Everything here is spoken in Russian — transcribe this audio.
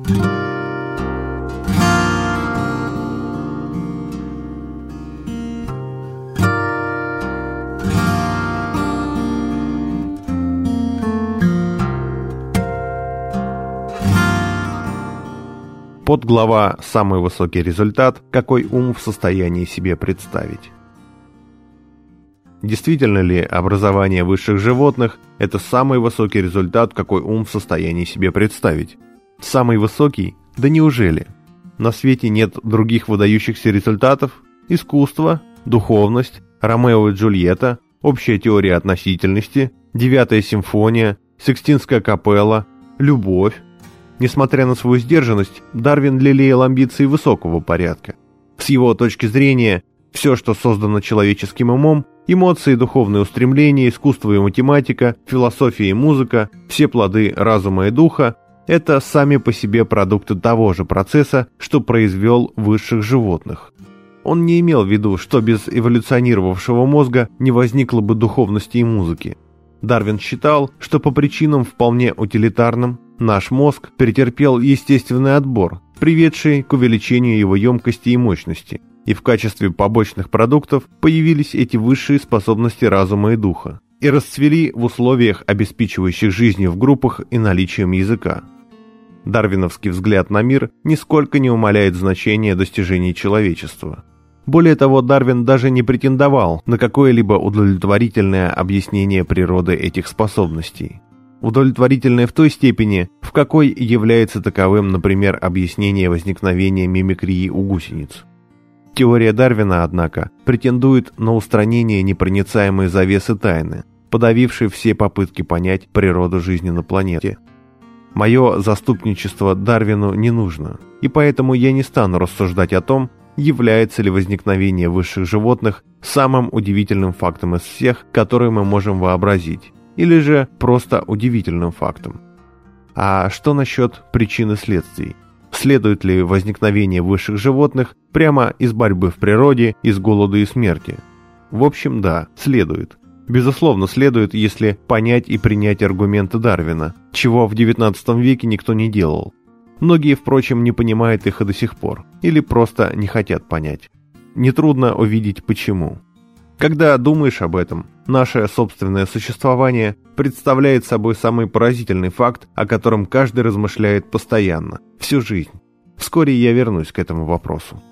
Подглава «Самый высокий результат. Какой ум в состоянии себе представить». Действительно ли образование высших животных – это самый высокий результат, какой ум в состоянии себе представить? Самый высокий? Да неужели? На свете нет других выдающихся результатов? Искусство, духовность, Ромео и Джульетта, общая теория относительности, 9-я симфония, Сикстинская капелла, любовь. Несмотря на свою сдержанность, Дарвин лелеял амбиции высокого порядка. С его точки зрения, все, что создано человеческим умом, эмоции, духовные устремления, искусство и математика, философия и музыка, все плоды разума и духа – это сами по себе продукты того же процесса, что произвел высших животных. Он не имел в виду, что без эволюционировавшего мозга не возникло бы духовности и музыки. Дарвин считал, что по причинам вполне утилитарным наш мозг претерпел естественный отбор, приведший к увеличению его емкости и мощности, и в качестве побочных продуктов появились эти высшие способности разума и духа, и расцвели в условиях, обеспечивающих жизнью в группах и наличием языка. Дарвиновский взгляд на мир нисколько не умаляет значения достижений человечества. Более того, Дарвин даже не претендовал на какое-либо удовлетворительное объяснение природы этих способностей. Удовлетворительное в той степени, в какой является таковым, например, объяснение возникновения мимикрии у гусениц. Теория Дарвина, однако, претендует на устранение непроницаемой завесы тайны, подавившей все попытки понять природу жизни на планете. Мое заступничество Дарвину не нужно, и поэтому я не стану рассуждать о том, является ли возникновение высших животных самым удивительным фактом из всех, которые мы можем вообразить, или же просто удивительным фактом. А что насчет причин и следствий? Следует ли возникновение высших животных прямо из борьбы в природе, из голода и смерти? В общем, да, следует. Безусловно, следует, если понять и принять аргументы Дарвина, чего в XIX веке никто не делал. Многие, впрочем, не понимают их и до сих пор, или просто не хотят понять. Нетрудно увидеть почему. Когда думаешь об этом, наше собственное существование представляет собой самый поразительный факт, о котором каждый размышляет постоянно, всю жизнь. Вскоре я вернусь к этому вопросу.